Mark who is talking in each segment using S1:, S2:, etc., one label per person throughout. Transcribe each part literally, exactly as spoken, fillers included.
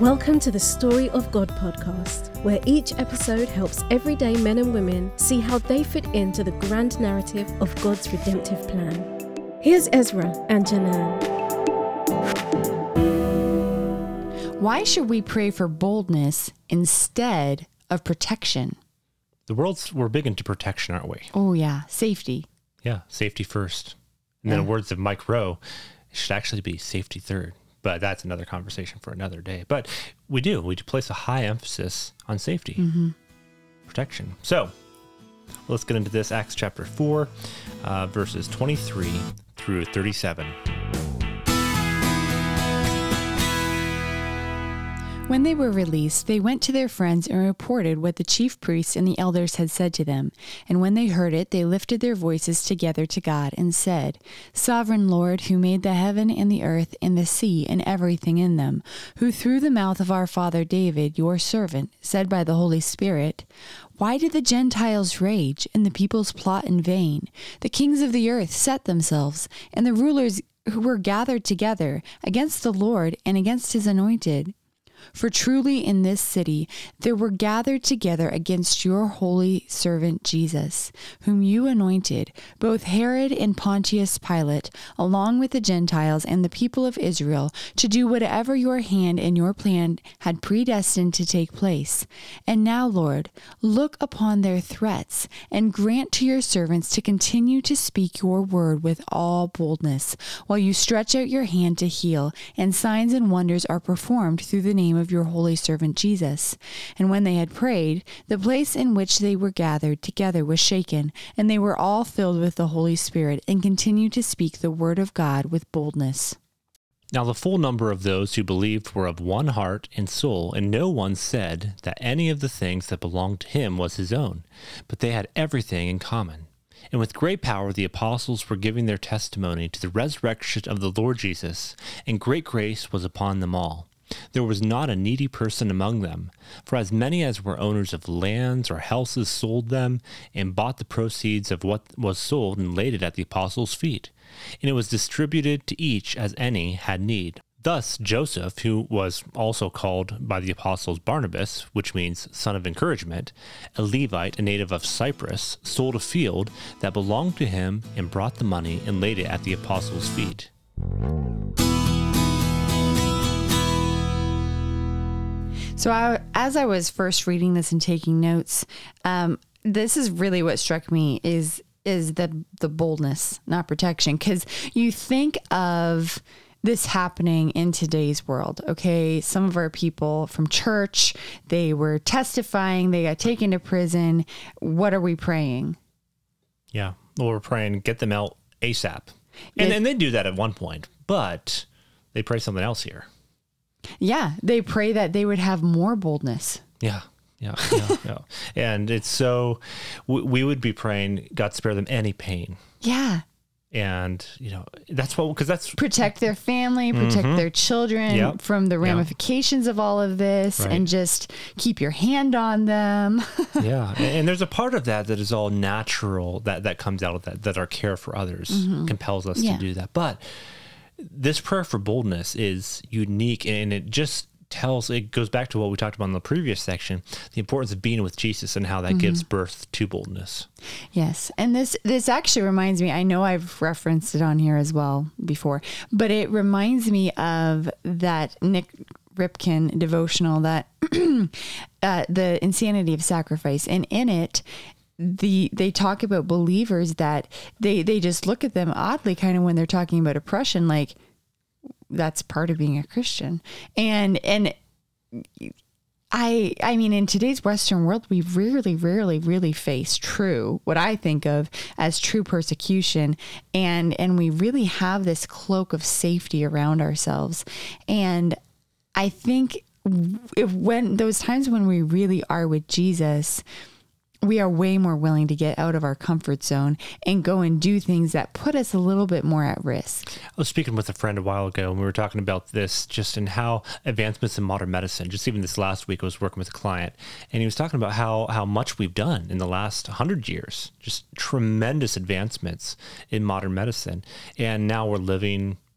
S1: Welcome to the Story of God podcast, where each episode helps everyday men and women see how they fit into the grand narrative of God's redemptive plan. Here's Ezra and Janelle.
S2: Why should we pray for boldness instead of protection?
S3: The world's, we're big into protection, aren't we?
S2: Oh yeah, safety.
S3: Yeah, safety first. And
S2: Yeah.
S3: then in words of Mike Rowe, it should actually be safety third. But that's another conversation for another day. But we do. We do place a high emphasis on safety,
S2: Mm-hmm.
S3: protection. So let's get into this. Acts chapter four, uh, verses twenty-three through thirty-seven.
S2: When they were released, they went to their friends and reported what the chief priests and the elders had said to them. And when they heard it, they lifted their voices together to God and said, Sovereign Lord, who made the heaven and the earth and the sea and everything in them, who through the mouth of our father David, your servant, said by the Holy Spirit, Why did the Gentiles rage and the peoples plot in vain? The kings of the earth set themselves, and the rulers who were gathered together against the Lord and against his anointed. For truly in this city there were gathered together against your holy servant Jesus, whom you anointed, both Herod and Pontius Pilate, along with the Gentiles and the people of Israel, to do whatever your hand and your plan had predestined to take place. And now, Lord, look upon their threats, and grant to your servants to continue to speak your word with all boldness, while you stretch out your hand to heal, and signs and wonders are performed through the name of your holy servant Jesus. And when they had prayed, the place in which they were gathered together was shaken, and they were all filled with the Holy Spirit, and continued to speak the word of God with boldness.
S3: Now the full number of those who believed were of one heart and soul, and no one said that any of the things that belonged to him was his own, but they had everything in common. And with great power the apostles were giving their testimony to the resurrection of the Lord Jesus, and great grace was upon them all. There was not a needy person among them, for as many as were owners of lands or houses sold them, and bought the proceeds of what was sold and laid it at the apostles' feet. And it was distributed to each as any had need. Thus Joseph, who was also called by the apostles Barnabas, which means son of encouragement, a Levite, a native of Cyprus, sold a field that belonged to him and brought the money and laid it at the apostles' feet.
S2: So I, as I was first reading this and taking notes, um, this is really what struck me is is the the boldness, not protection. Because you think of this happening in today's world. Okay, some of our people from church, they were testifying, they got taken to prison. What are we praying?
S3: Yeah, well, we're praying, get them out ASAP. And,
S2: It-
S3: and they do that at one point, but they pray something else here.
S2: Yeah, they pray that they would have more boldness.
S3: Yeah, yeah, yeah, yeah. And it's so, we, we would be praying, God spare them any pain.
S2: Yeah.
S3: And, you know, that's what, because that's,
S2: Protect their family, protect
S3: Mhm.
S2: their children
S3: Yep.
S2: from the
S3: Yep.
S2: ramifications of all of this,
S3: Right.
S2: and just keep your hand on them.
S3: yeah. And, and there's a part of that that is all natural that, that comes out of that, that our care for others compels us
S2: Yeah.
S3: to do that. But this prayer for boldness is unique, and it just tells, it goes back to what we talked about in the previous section, the importance of being with Jesus and how that gives birth to boldness.
S2: Yes. And this, this actually reminds me, I know I've referenced it on here as well before, but it reminds me of that Nick Ripken devotional, that uh, the insanity of sacrifice. And in it, the they talk about believers that they they just look at them oddly, kind of when they're talking about oppression, like that's part of being a Christian. And and I I mean, in today's Western world, we rarely, rarely, really face true, what I think of as true persecution. And and we really have this cloak of safety around ourselves. And I think if when those times when we really are with Jesus, we are way more willing to get out of our comfort zone and go and do things that put us a little bit more at risk.
S3: I was speaking with a friend a while ago, and we were talking about this just in how advancements in modern medicine, just even this last week, I was working with a client, and he was talking about how, how much we've done in the last hundred years, just tremendous advancements in modern medicine. And now we're living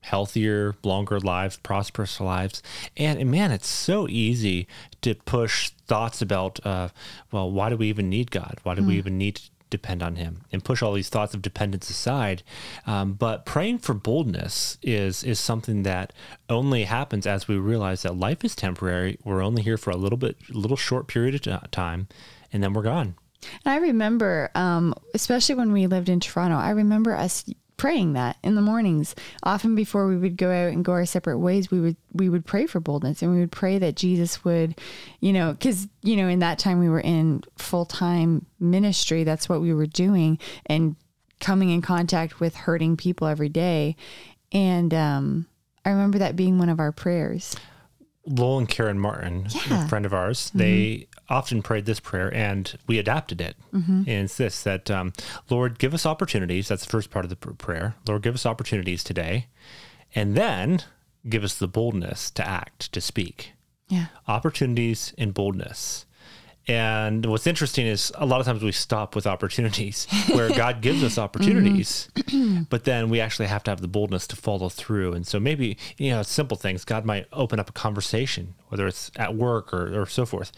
S3: healthier, longer lives, prosperous lives. And, and man, it's so easy to push thoughts about, uh, well, why do we even need God? Why do mm. we even need to depend on him, and push all these thoughts of dependence aside. Um, but praying for boldness is is something that only happens as we realize that life is temporary. We're only here for a little bit, a little short period of time, and then we're gone.
S2: And I remember, um, especially when we lived in Toronto, I remember us praying that in the mornings. Often before we would go out and go our separate ways, we would we would pray for boldness, and we would pray that Jesus would, you know, because, you know, in that time we were in full-time ministry. That's what we were doing, and coming in contact with hurting people every day. And um, I remember that being one of our prayers.
S3: Lowell and Karen Martin,
S2: yeah.
S3: a friend of ours,
S2: Mm-hmm.
S3: they often prayed this prayer, and we adapted it. Mm-hmm. And it's this, that, um, Lord, give us opportunities. That's the first part of the prayer. Lord, give us opportunities today. And then give us the boldness to act, to speak.
S2: Yeah.
S3: Opportunities and boldness. And what's interesting is a lot of times we stop with opportunities where God gives us opportunities, mm-hmm. but then we actually have to have the boldness to follow through. And so maybe, you know, simple things, God might open up a conversation, whether it's at work or, or so forth.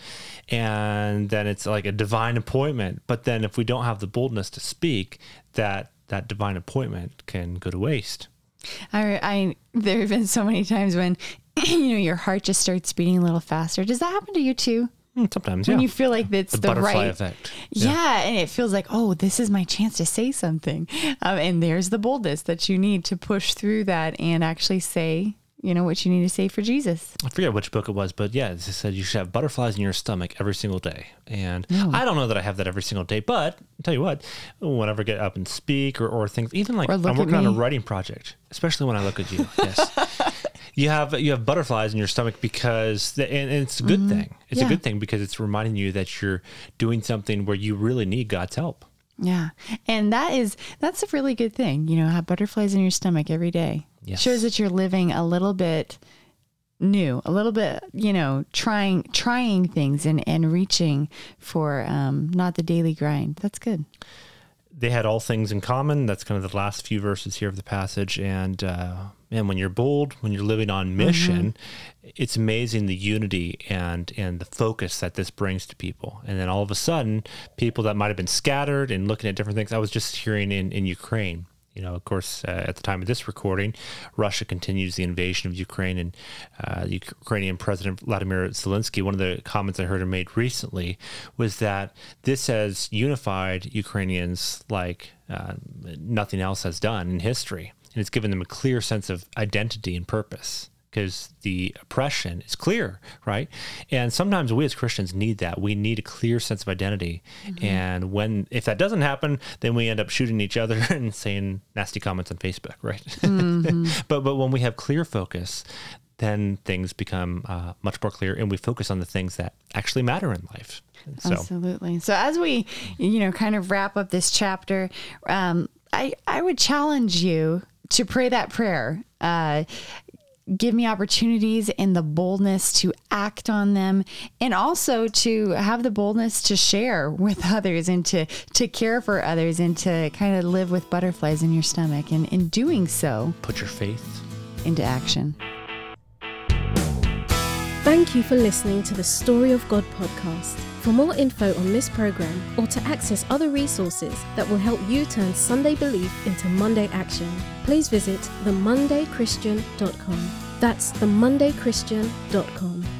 S3: And then it's like a divine appointment. But then if we don't have the boldness to speak, that, that divine appointment can go to waste.
S2: I, I, there have been so many times when, you know, your heart just starts beating a little faster. Does that happen to you too?
S3: Sometimes, yeah.
S2: When you feel like it's
S3: the,
S2: the
S3: butterfly
S2: right
S3: effect.
S2: Yeah. yeah, and it feels like, oh, this is my chance to say something. Um, and there's the boldness that you need to push through that and actually say, you know, what you need to say for Jesus.
S3: I forget which book it was, but yeah, it said you should have butterflies in your stomach every single day. And no. I don't know that I have that every single day, but I'll tell you what, whenever I get up and speak or, or things, even like I'm working on a writing project, especially when I look at you. Yes. You have you have butterflies in your stomach because, the, and, and it's a good mm-hmm. thing. It's yeah. a good thing because it's reminding you that you're doing something where you really need God's help.
S2: Yeah. And that is, that's a really good thing. You know, have butterflies in your stomach every day.
S3: Yes.
S2: Shows that you're living a little bit new, a little bit, you know, trying, trying things and, and reaching for um, not the daily grind. That's good.
S3: They had all things in common. That's kind of the last few verses here of the passage. And, uh, man, when you're bold, when you're living on mission, mm-hmm. it's amazing the unity and, and the focus that this brings to people. And then all of a sudden, people that might have been scattered and looking at different things. I was just hearing in, in Ukraine, you know, of course, uh, at the time of this recording, Russia continues the invasion of Ukraine, and uh, the Ukrainian President Vladimir Zelensky, one of the comments I heard him made recently was that this has unified Ukrainians like uh, nothing else has done in history. And it's given them a clear sense of identity and purpose, because the oppression is clear, right? And sometimes we as Christians need that. We need a clear sense of identity. Mm-hmm. And when, if that doesn't happen, then we end up shooting each other and saying nasty comments on Facebook, right? Mm-hmm. but but when we have clear focus, then things become uh, much more clear, and we focus on the things that actually matter in life. So.
S2: Absolutely. So as we, you know, kind of wrap up this chapter, um, I, I would challenge you to pray that prayer. Uh, give me opportunities and the boldness to act on them, and also to have the boldness to share with others and to, to care for others and to kind of live with butterflies in your stomach. And in doing so,
S3: put your faith
S2: into action.
S1: Thank you for listening to the Story of God podcast. For more info on this program, or to access other resources that will help you turn Sunday belief into Monday action, please visit the monday christian dot com. That's the monday christian dot com.